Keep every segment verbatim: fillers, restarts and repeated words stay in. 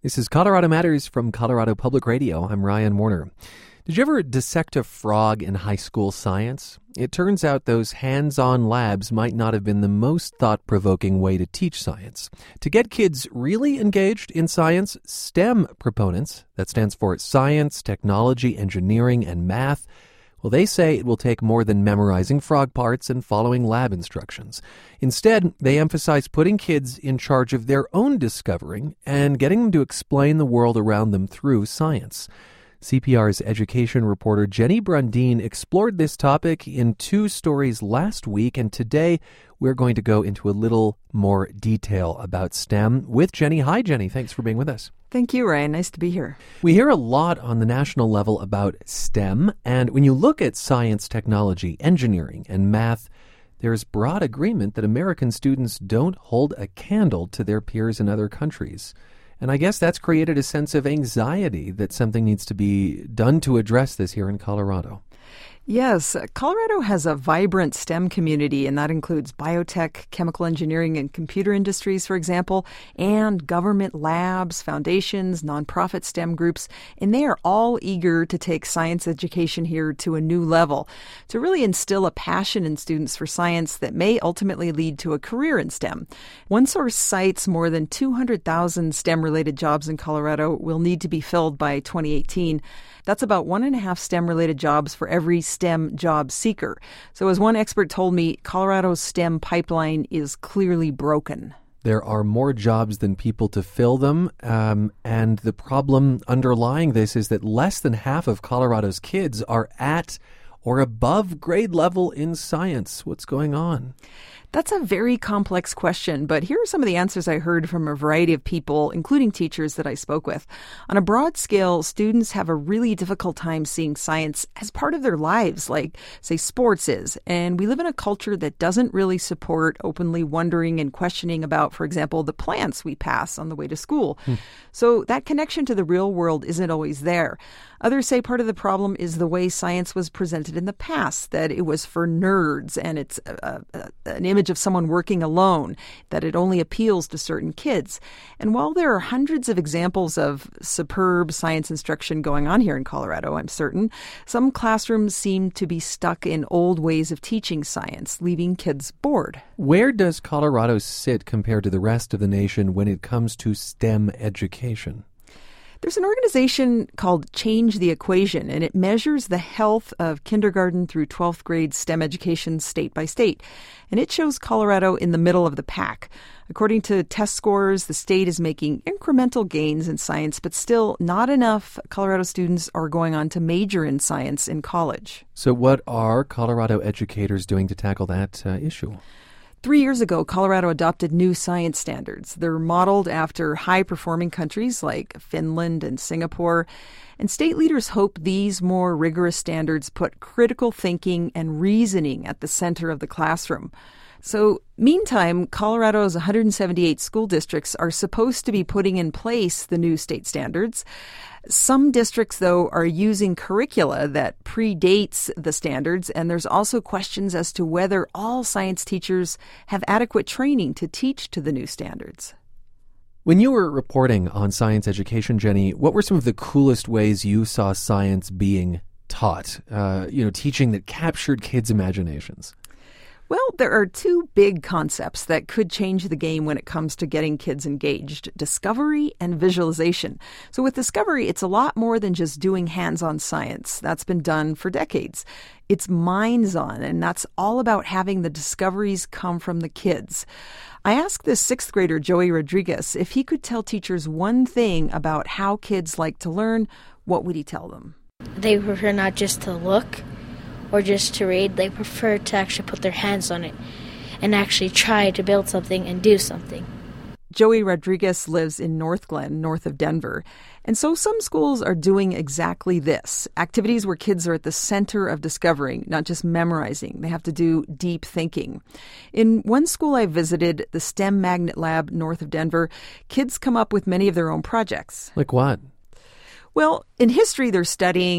This is Colorado Matters from Colorado Public Radio. I'm Ryan Warner. Did you ever dissect a frog in high school science? It turns out those hands-on labs might not have been the most thought-provoking way to teach science. To get kids really engaged in science, STEM proponents, that stands for science, technology, engineering, and math, well, they say it will take more than memorizing frog parts and following lab instructions. Instead, they emphasize putting kids in charge of their own discovering and getting them to explain the world around them through science. C P R's education reporter Jenny Brundin explored this topic in two stories last week, and today we're going to go into a little more detail about STEM with Jenny. Hi, Jenny. Thanks for being with us. Thank you, Ryan. Nice to be here. We hear a lot on the national level about STEM, and when you look at science, technology, engineering, and math, there's broad agreement that American students don't hold a candle to their peers in other countries. And I guess that's created a sense of anxiety that something needs to be done to address this here in Colorado. Yes, Colorado has a vibrant STEM community, and that includes biotech, chemical engineering, and computer industries, for example, and government labs, foundations, nonprofit STEM groups, and they are all eager to take science education here to a new level, to really instill a passion in students for science that may ultimately lead to a career in STEM. One source cites more than two hundred thousand STEM-related jobs in Colorado will need to be filled by twenty eighteen. That's about one and a half STEM-related jobs for every STEM job seeker. So as one expert told me, Colorado's STEM pipeline is clearly broken. There are more jobs than people to fill them, um, and the problem underlying this is that less than half of Colorado's kids are at or above grade level in science. What's going on? That's a very complex question, but here are some of the answers I heard from a variety of people, including teachers that I spoke with. On a broad scale, students have a really difficult time seeing science as part of their lives, like, say, sports is. And we live in a culture that doesn't really support openly wondering and questioning about, for example, the plants we pass on the way to school. Hmm. So that connection to the real world isn't always there. Others say part of the problem is the way science was presented in the past, that it was for nerds and it's a, a, an image of someone working alone, that it only appeals to certain kids. And while there are hundreds of examples of superb science instruction going on here in Colorado, I'm certain, some classrooms seem to be stuck in old ways of teaching science, leaving kids bored. Where does Colorado sit compared to the rest of the nation when it comes to STEM education? There's an organization called Change the Equation, and it measures the health of kindergarten through twelfth grade STEM education state by state. And it shows Colorado in the middle of the pack. According to test scores, the state is making incremental gains in science, but still not enough Colorado students are going on to major in science in college. So what are Colorado educators doing to tackle that uh, issue? Three years ago, Colorado adopted new science standards. They're modeled after high-performing countries like Finland and Singapore. And state leaders hope these more rigorous standards put critical thinking and reasoning at the center of the classroom. So, meantime, Colorado's one hundred seventy-eight school districts are supposed to be putting in place the new state standards. Some districts, though, are using curricula that predates the standards, and there's also questions as to whether all science teachers have adequate training to teach to the new standards. When you were reporting on science education, Jenny, what were some of the coolest ways you saw science being taught, uh, you know, teaching that captured kids' imaginations? Well, there are two big concepts that could change the game when it comes to getting kids engaged: discovery and visualization. So with discovery, it's a lot more than just doing hands-on science. That's been done for decades. It's minds-on, and that's all about having the discoveries come from the kids. I asked this sixth grader, Joey Rodriguez, if he could tell teachers one thing about how kids like to learn. What would he tell them? They prefer not just to look or just to read. They prefer to actually put their hands on it and actually try to build something and do something. Joey Rodriguez lives in North Glen, north of Denver. And so some schools are doing exactly this. Activities where kids are at the center of discovering, not just memorizing. They have to do deep thinking. In one school I visited, the STEM Magnet Lab north of Denver, kids come up with many of their own projects. Like what? Well, in history, they're studying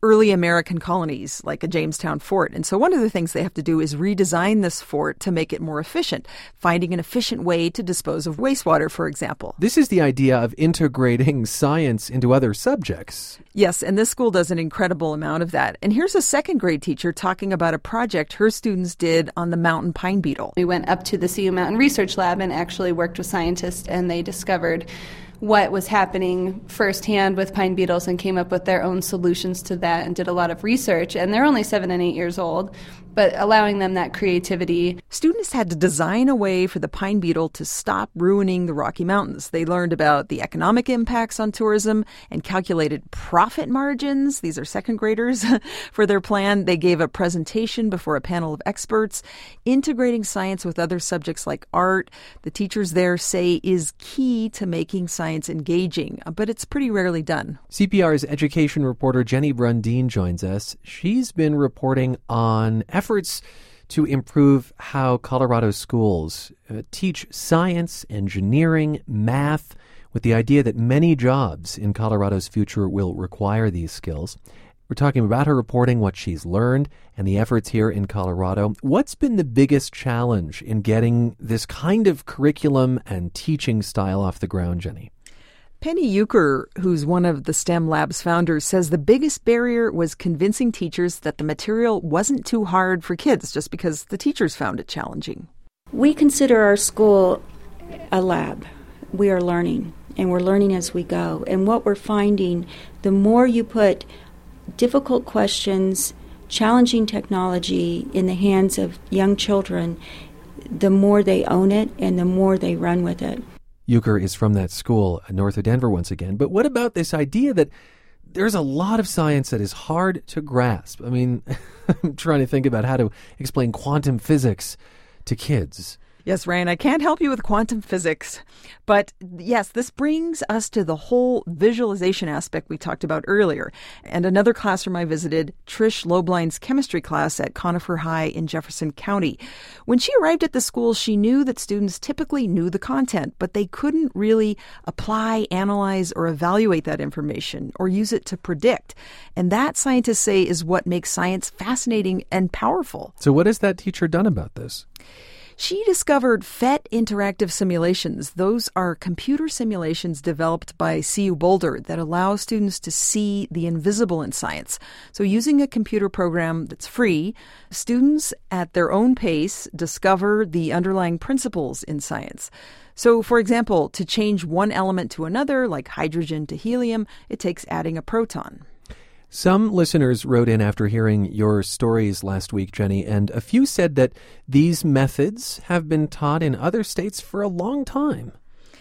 early American colonies, like a Jamestown fort. And so one of the things they have to do is redesign this fort to make it more efficient, finding an efficient way to dispose of wastewater, for example. This is the idea of integrating science into other subjects. Yes, and this school does an incredible amount of that. And here's a second grade teacher talking about a project her students did on the mountain pine beetle. We went up to the C U Mountain Research Lab and actually worked with scientists, and they discovered what was happening firsthand with pine beetles and came up with their own solutions to that and did a lot of research. And they're only seven and eight years old, but allowing them that creativity. Students had to design a way for the pine beetle to stop ruining the Rocky Mountains. They learned about the economic impacts on tourism and calculated profit margins. These are second graders for their plan. They gave a presentation before a panel of experts, integrating science with other subjects like art. The teachers there say is key to making science engaging, but it's pretty rarely done. C P R's education reporter Jenny Brundin joins us. She's been reporting on efforts to improve how Colorado schools uh, teach science, engineering, math, with the idea that many jobs in Colorado's future will require these skills. We're talking about her reporting, what she's learned, and the efforts here in Colorado. What's been the biggest challenge in getting this kind of curriculum and teaching style off the ground, Jenny? Penny Euchre, who's one of the STEM Lab's founders, says the biggest barrier was convincing teachers that the material wasn't too hard for kids just because the teachers found it challenging. We consider our school a lab. We are learning, and we're learning as we go. And what we're finding, the more you put difficult questions, challenging technology in the hands of young children, the more they own it and the more they run with it. Euchre is from that school north of Denver once again. But what about this idea that there's a lot of science that is hard to grasp? I mean, I'm trying to think about how to explain quantum physics to kids. Yes, Ryan, I can't help you with quantum physics. But yes, this brings us to the whole visualization aspect we talked about earlier. And another classroom I visited, Trish Loblein's chemistry class at Conifer High in Jefferson County. When she arrived at the school, she knew that students typically knew the content, but they couldn't really apply, analyze, or evaluate that information or use it to predict. And that, scientists say, is what makes science fascinating and powerful. So what has that teacher done about this? She discovered P H E T interactive simulations. Those are computer simulations developed by C U Boulder that allow students to see the invisible in science. So using a computer program that's free, students at their own pace discover the underlying principles in science. So, for example, to change one element to another, like hydrogen to helium, it takes adding a proton. Some listeners wrote in after hearing your stories last week, Jenny, and a few said that these methods have been taught in other states for a long time.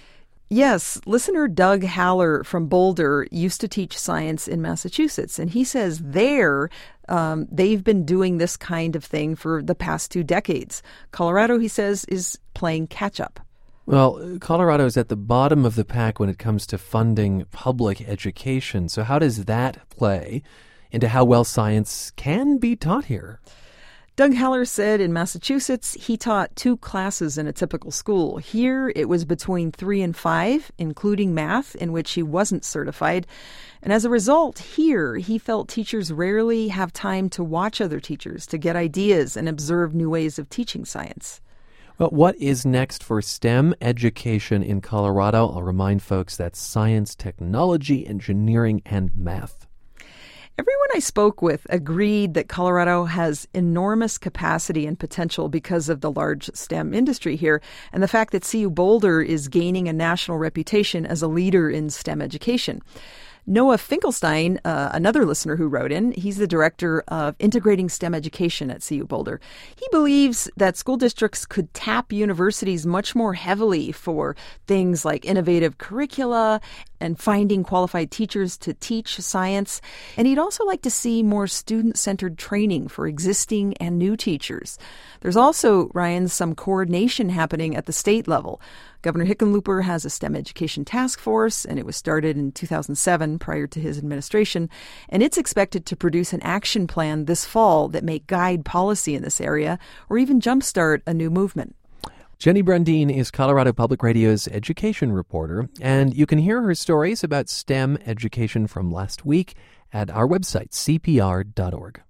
Yes, listener Doug Haller from Boulder used to teach science in Massachusetts, and he says there um, they've been doing this kind of thing for the past two decades. Colorado, he says, is playing catch-up. Well, Colorado is at the bottom of the pack when it comes to funding public education. So how does that play into how well science can be taught here? Doug Haller said in Massachusetts, he taught two classes in a typical school. Here, it was between three and five, including math, in which he wasn't certified. And as a result, here, he felt teachers rarely have time to watch other teachers, to get ideas and observe new ways of teaching science. Well, what is next for STEM education in Colorado? I'll remind folks that's science, technology, engineering, and math. Everyone I spoke with agreed that Colorado has enormous capacity and potential because of the large STEM industry here and the fact that C U Boulder is gaining a national reputation as a leader in STEM education. Noah Finkelstein, uh, another listener who wrote in, he's the director of integrating STEM education at C U Boulder. He believes that school districts could tap universities much more heavily for things like innovative curricula and finding qualified teachers to teach science. And he'd also like to see more student-centered training for existing and new teachers. There's also, Ryan, some coordination happening at the state level. Governor Hickenlooper has a STEM education task force, and it was started in two thousand seven prior to his administration, and it's expected to produce an action plan this fall that may guide policy in this area or even jumpstart a new movement. Jenny Brundin is Colorado Public Radio's education reporter, and you can hear her stories about STEM education from last week at our website, c p r dot org.